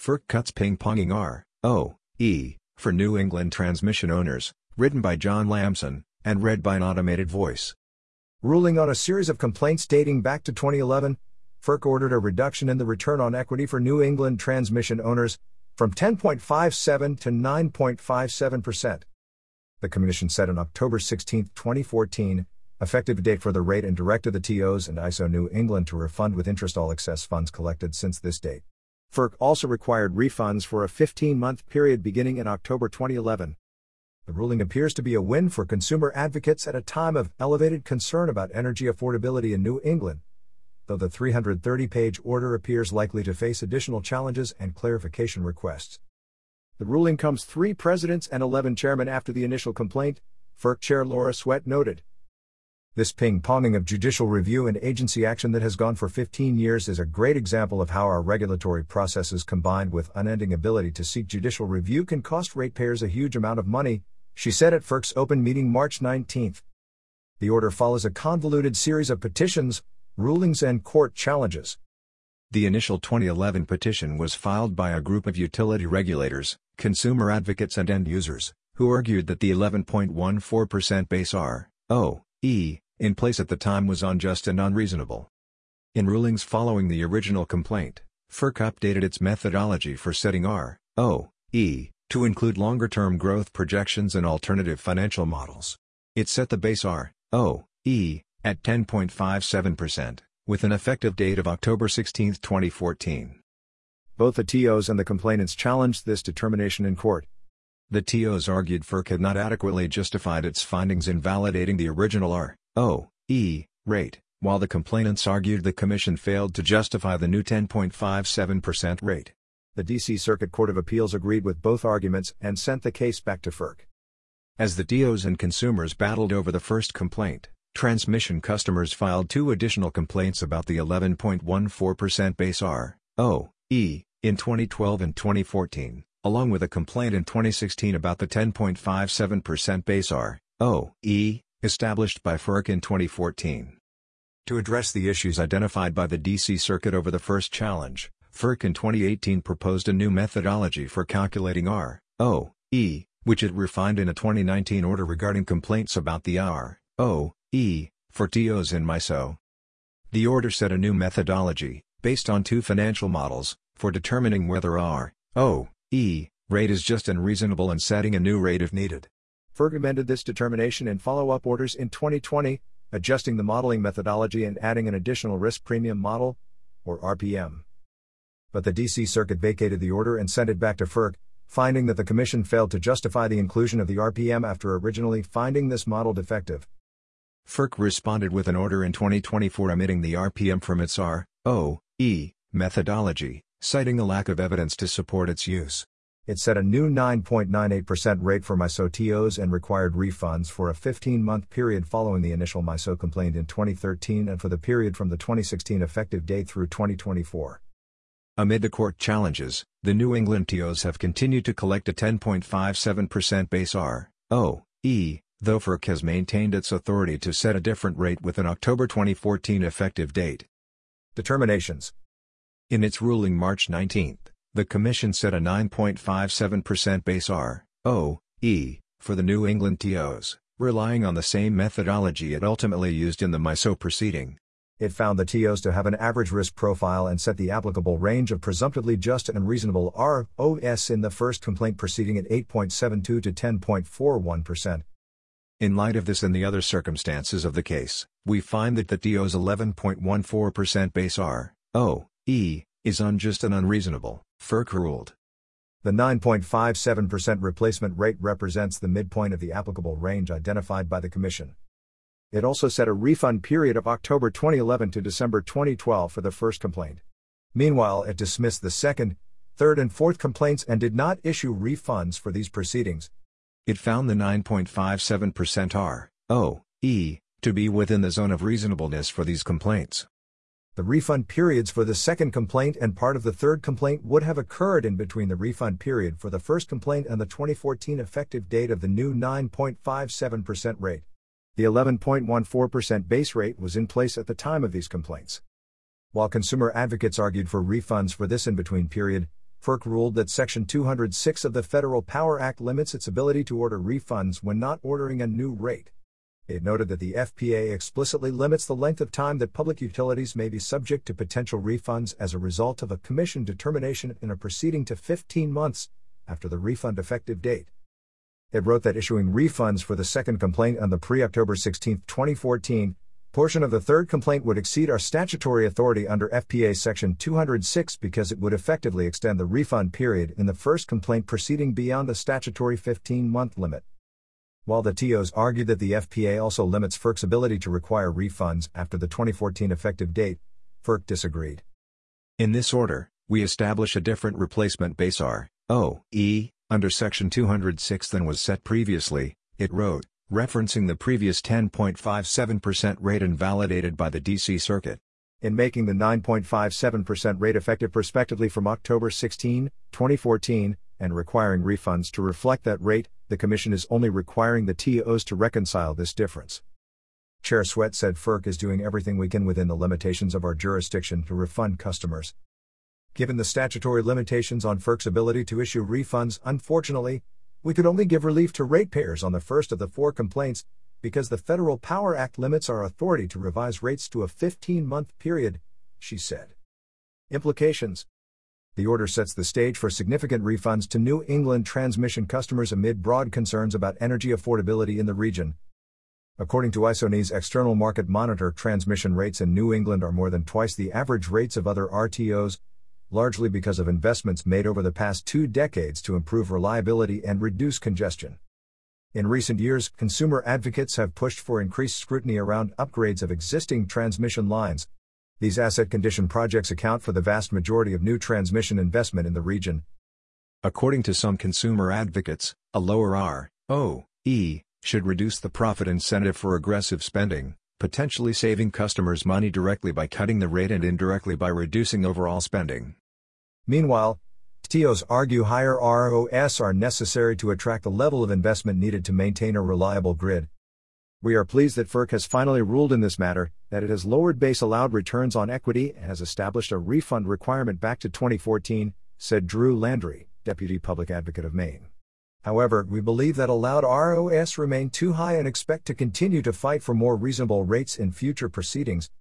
FERC cuts ping-ponging ROE for New England transmission owners, written by John Lamson, and read by an automated voice. Ruling on a series of complaints dating back to 2011, FERC ordered a reduction in the return on equity for New England transmission owners from 10.57% to 9.57%. The Commission set an October 16, 2014, effective date for the rate and directed the TOs and ISO New England to refund with interest all excess funds collected since this date. FERC also required refunds for a 15-month period beginning in October 2011. The ruling appears to be a win for consumer advocates at a time of elevated concern about energy affordability in New England, though the 330-page order appears likely to face additional challenges and clarification requests. The ruling comes 3 presidents and 11 chairmen after the initial complaint, FERC Chair Laura Sweat noted. This ping-ponging of judicial review and agency action that has gone for 15 years is a great example of how our regulatory processes combined with unending ability to seek judicial review can cost ratepayers a huge amount of money, she said at FERC's open meeting March 19. The order follows a convoluted series of petitions, rulings and court challenges. The initial 2011 petition was filed by a group of utility regulators, consumer advocates and end users, who argued that the 11.14% base ROE in place at the time was unjust and unreasonable. In rulings following the original complaint, FERC updated its methodology for setting ROE to include longer-term growth projections and alternative financial models. It set the base ROE at 10.57%, with an effective date of October 16, 2014. Both the TOs and the complainants challenged this determination in court. The TOs argued FERC had not adequately justified its findings in validating the original ROE rate, while the complainants argued the Commission failed to justify the new 10.57% rate. The D.C. Circuit Court of Appeals agreed with both arguments and sent the case back to FERC. As the TOs and consumers battled over the first complaint, transmission customers filed 2 additional complaints about the 11.14% base ROE in 2012 and 2014, along with a complaint in 2016 about the 10.57% base ROE established by FERC in 2014. To address the issues identified by the D.C. Circuit over the first challenge, FERC in 2018 proposed a new methodology for calculating ROE, which it refined in a 2019 order regarding complaints about the ROE for TOs in MISO. The order set a new methodology, based on 2 financial models, for determining whether ROE rate is just and reasonable and setting a new rate if needed. FERC amended this determination in follow-up orders in 2020, adjusting the modeling methodology and adding an additional risk premium model, or RPM. But the D.C. Circuit vacated the order and sent it back to FERC, finding that the Commission failed to justify the inclusion of the RPM after originally finding this model defective. FERC responded with an order in 2024 omitting the RPM from its ROE methodology, citing a lack of evidence to support its use. It set a new 9.98% rate for MISO TOs and required refunds for a 15-month period following the initial MISO complaint in 2013 and for the period from the 2016 effective date through 2024. Amid the court challenges, the New England TOs have continued to collect a 10.57% base ROE, though FERC has maintained its authority to set a different rate with an October 2014 effective date. Determinations. In its ruling March 19, the Commission set a 9.57% base ROE for the New England TOs, relying on the same methodology it ultimately used in the MISO proceeding. It found the TOs to have an average risk profile and set the applicable range of presumptively just and reasonable ROS in the first complaint proceeding at 8.72 to 10.41%. In light of this and the other circumstances of the case, we find that the TO's 11.14% base ROE is unjust and unreasonable, FERC ruled. The 9.57% replacement rate represents the midpoint of the applicable range identified by the Commission. It also set a refund period of October 2011 to December 2012 for the first complaint. Meanwhile, it dismissed the second, third and fourth complaints and did not issue refunds for these proceedings. It found the 9.57% ROE to be within the zone of reasonableness for these complaints. The refund periods for the second complaint and part of the third complaint would have occurred in between the refund period for the first complaint and the 2014 effective date of the new 9.57% rate. The 11.14% base rate was in place at the time of these complaints. While consumer advocates argued for refunds for this in-between period, FERC ruled that Section 206 of the Federal Power Act limits its ability to order refunds when not ordering a new rate. It noted that the FPA explicitly limits the length of time that public utilities may be subject to potential refunds as a result of a Commission determination in a proceeding to 15 months after the refund effective date. It wrote that issuing refunds for the second complaint on the pre-October 16, 2014, portion of the third complaint would exceed our statutory authority under FPA Section 206 because it would effectively extend the refund period in the first complaint proceeding beyond the statutory 15-month limit. While the TOs argued that the FPA also limits FERC's ability to require refunds after the 2014 effective date, FERC disagreed. In this order, we establish a different replacement base ROE under Section 206 than was set previously, it wrote, referencing the previous 10.57% rate invalidated by the D.C. Circuit. In making the 9.57% rate effective prospectively from October 16, 2014, and requiring refunds to reflect that rate, the Commission is only requiring the TOs to reconcile this difference. Chair Sweat said FERC is doing everything we can within the limitations of our jurisdiction to refund customers. Given the statutory limitations on FERC's ability to issue refunds, unfortunately, we could only give relief to ratepayers on the first of the 4 complaints, because the Federal Power Act limits our authority to revise rates to a 15-month period, she said. Implications. The order sets the stage for significant refunds to New England transmission customers amid broad concerns about energy affordability in the region. According to ISONY's external market monitor, transmission rates in New England are more than twice the average rates of other RTOs, largely because of investments made over the past 2 decades to improve reliability and reduce congestion. In recent years, consumer advocates have pushed for increased scrutiny around upgrades of existing transmission lines. These asset condition projects account for the vast majority of new transmission investment in the region. According to some consumer advocates, a lower ROE should reduce the profit incentive for aggressive spending, potentially saving customers money directly by cutting the rate and indirectly by reducing overall spending. Meanwhile, TOs argue higher ROS are necessary to attract the level of investment needed to maintain a reliable grid. We are pleased that FERC has finally ruled in this matter, that it has lowered base allowed returns on equity and has established a refund requirement back to 2014, said Drew Landry, Deputy Public Advocate of Maine. However, we believe that allowed ROS remain too high and expect to continue to fight for more reasonable rates in future proceedings,